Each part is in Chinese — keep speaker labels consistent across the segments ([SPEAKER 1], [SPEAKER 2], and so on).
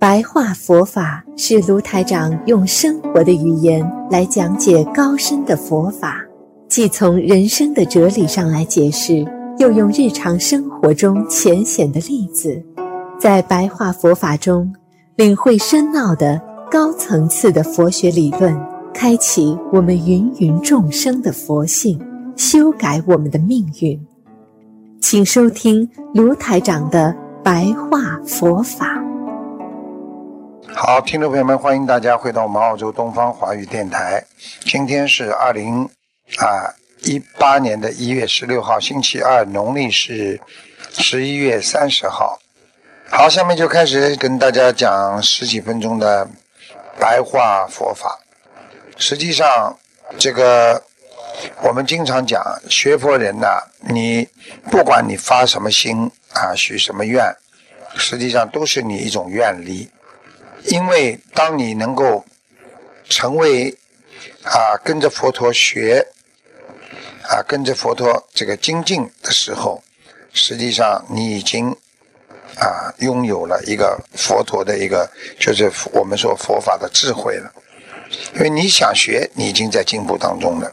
[SPEAKER 1] 白话佛法是卢台长用生活的语言来讲解高深的佛法，既从人生的哲理上来解释，又用日常生活中浅显的例子，在白话佛法中领会深奥的高层次的佛学理论，开启我们芸芸众生的佛性，修改我们的命运。请收听卢台长的白话佛法。
[SPEAKER 2] 好，听众朋友们，欢迎大家回到我们澳洲东方华语电台。今天是2018年的1月16号，星期二，农历是11月30号。好，下面就开始跟大家讲十几分钟的白话佛法。实际上，这个我们经常讲，学佛人呢，你不管你发什么心许什么愿，实际上都是你一种愿力。因为当你能够成为跟着佛陀学跟着佛陀这个精进的时候，实际上你已经拥有了一个佛陀的一个，就是我们说佛法的智慧了。因为你想学，你已经在进步当中了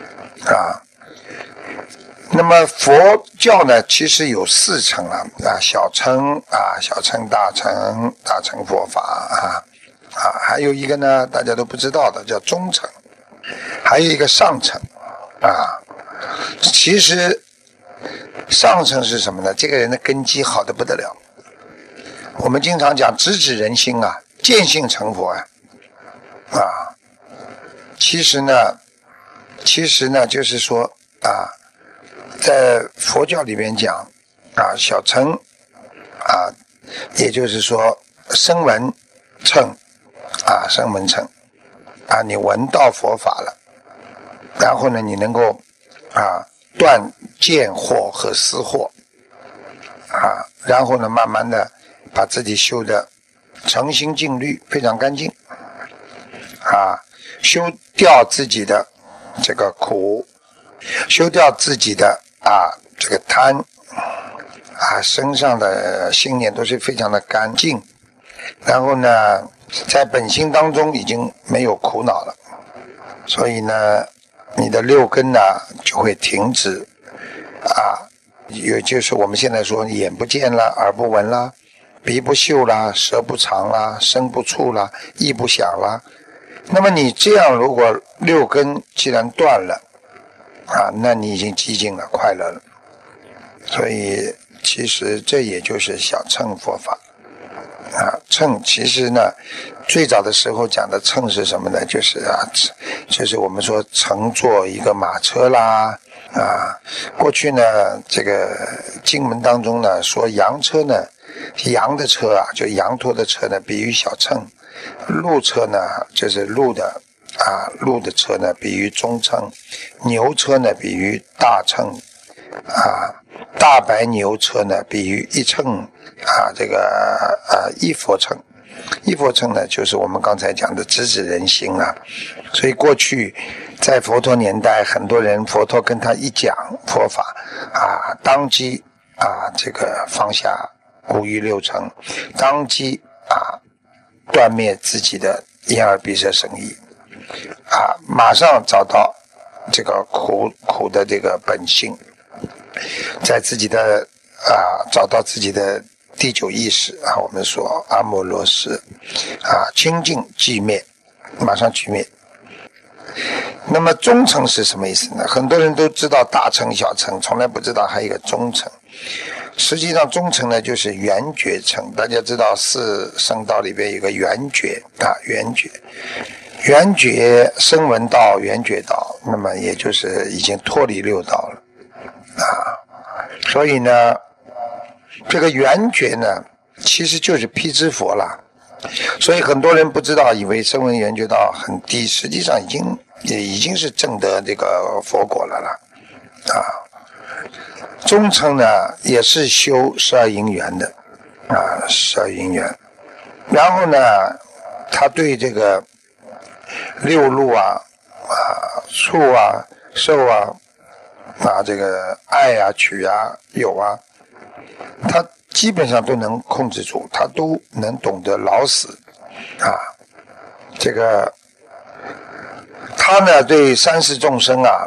[SPEAKER 2] 那么佛教呢，其实有4层小乘小乘、大乘、大乘佛法还有一个呢，大家都不知道的叫中乘，还有一个上乘其实上乘是什么呢？这个人的根基好得不得了。我们经常讲直指人心见性成佛其实呢就是说在佛教里面讲小乘也就是说声闻乘声闻乘你闻到佛法了，然后呢你能够断见惑和思惑然后呢慢慢的把自己修得诚心净虑，非常干净修掉自己的这个苦，修掉自己的这个贪身上的心念都是非常的干净，然后呢在本心当中已经没有苦恼了，所以呢你的6根呢就会停止也就是我们现在说眼不见了，耳不闻了，鼻不嗅了，舌不尝了，身不触了，意不想了。那么你这样如果6根既然断了那你已经寂静了，快乐了。所以其实这也就是小乘佛法乘其实呢最早的时候讲的乘是什么呢？就是我们说乘坐一个马车啦过去呢这个经文当中呢说羊车呢，羊的车就羊驼的车呢比喻小乘，鹿车呢就是鹿的车呢比喻中乘，牛车呢比喻大乘大白牛车呢比喻一乘这个一佛乘。一佛乘呢就是我们刚才讲的直指人心所以过去在佛陀年代，很多人佛陀跟他一讲佛法当即这个放下5欲6尘，当即断灭自己的眼耳鼻舌身意马上找到这个苦的这个本性，在自己的找到自己的第9意识我们说阿摩罗识清净寂灭，马上寂灭。那么中乘是什么意思呢？很多人都知道大乘小乘，从来不知道还有一个中乘。实际上中乘呢就是圆觉乘，大家知道4圣道里边有个圆觉圆觉声闻道、圆觉道，那么也就是已经脱离6道了所以呢这个圆觉呢其实就是辟支佛了。所以很多人不知道，以为声闻圆觉道很低，实际上已经是证得这个佛果了中乘呢也是修12因缘的12因缘，然后呢他对这个6路触受这个爱取有他基本上都能控制住，他都能懂得老死啊。这个他呢对三世众生啊，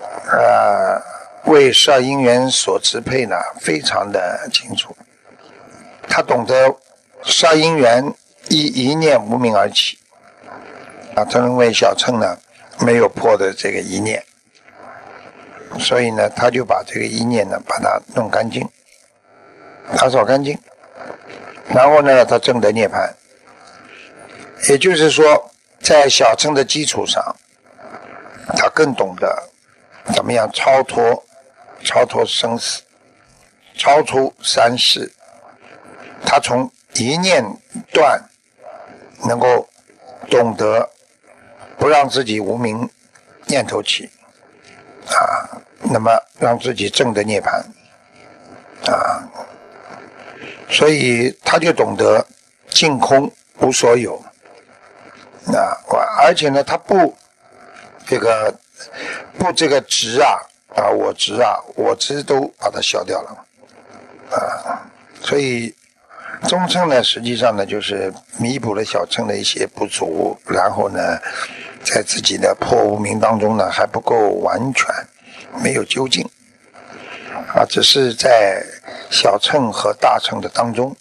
[SPEAKER 2] 为十二因缘所支配呢，非常的清楚。他懂得十二因缘依一念无明而起啊，他认为小乘呢没有破的这个一念，所以呢他就把这个一念呢把它弄干净，打扫干净，然后呢他证得涅槃。也就是说在小乘的基础上，他更懂得怎么样超脱生死，超出三世。他从一念断能够懂得不让自己无明念头起啊，那么让自己证得涅槃啊，所以他就懂得净空无所有啊，而且呢他不这个执我执都把它消掉了啊，所以中乘呢实际上呢就是弥补了小乘的一些不足，然后呢在自己的破无明当中呢还不够完全，没有究竟啊，只是在小乘和大乘的当中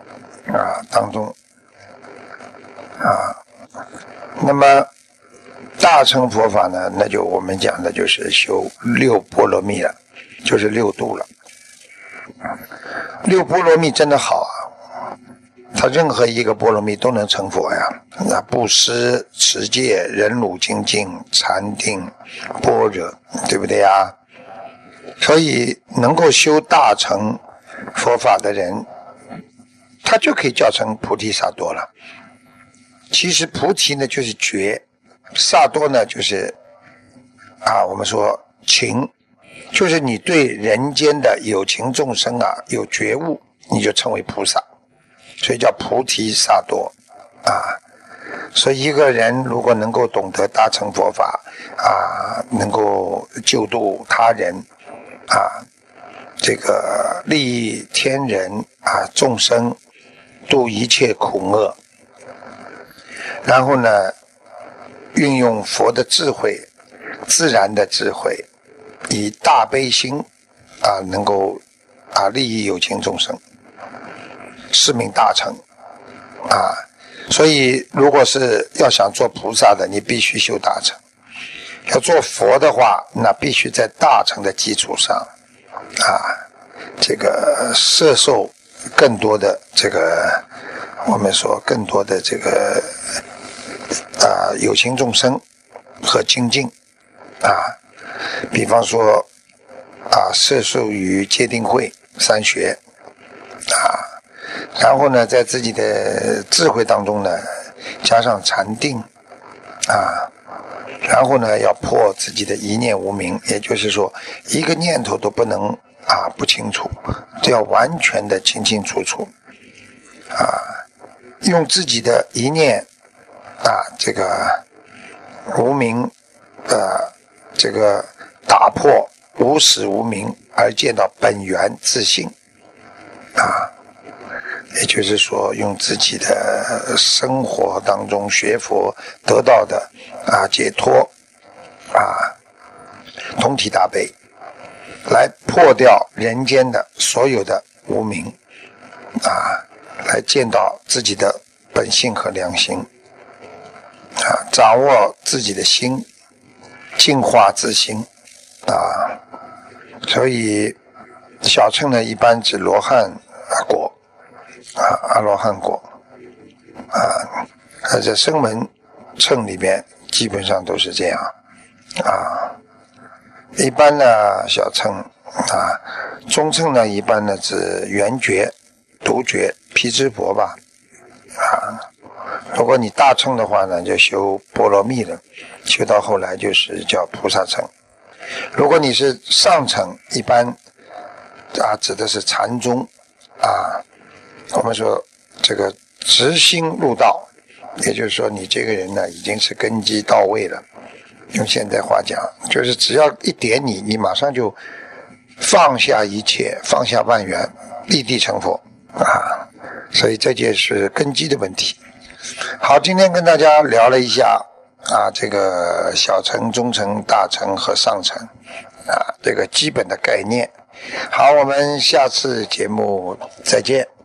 [SPEAKER 2] 那么大乘佛法呢，那就我们讲的就是修六波罗蜜了，就是六度了。六波罗蜜真的好啊，他任何一个波罗蜜都能成佛呀。那布施、持戒、忍辱、精进、禅定、般若，对不对呀？所以能够修大乘佛法的人，他就可以叫成菩提萨埵了。其实菩提呢就是觉，萨埵呢就是我们说情，就是你对人间的有情众生有觉悟，你就称为菩萨，所以叫菩提萨埵所以一个人如果能够懂得大乘佛法能够救度他人这个利益天人众生，度一切苦厄，然后呢运用佛的智慧，自然的智慧，以大悲心能够利益有情众生，是名大乘所以如果是要想做菩萨的，你必须修大乘；要做佛的话，那必须在大乘的基础上这个摄受更多的这个我们说更多的这个有情众生和精进比方说摄受于戒定慧三学然后呢在自己的智慧当中呢加上禅定然后呢要破自己的一念无明，也就是说一个念头都不能不清楚，都要完全的清清楚楚用自己的一念这个无明这个打破无始无明，而见到本源自性也就是说用自己的生活当中学佛得到的解脱同体大悲，来破掉人间的所有的无明来见到自己的本性和良心掌握自己的心，净化自心所以小乘呢一般指罗汉果阿罗汉果在声闻乘里边基本上都是这样一般呢小乘中乘呢一般呢指圆觉、独觉、辟支佛吧如果你大乘的话呢就修波罗蜜了，修到后来就是叫菩萨乘。如果你是上乘，一般指的是禅宗我们说这个直心入道，也就是说你这个人呢已经是根基到位了，用现代话讲就是只要一点你马上就放下一切，放下万缘，立地成佛啊，所以这就是根基的问题。好，今天跟大家聊了一下这个小乘、中乘、大乘和上乘这个基本的概念。好，我们下次节目再见。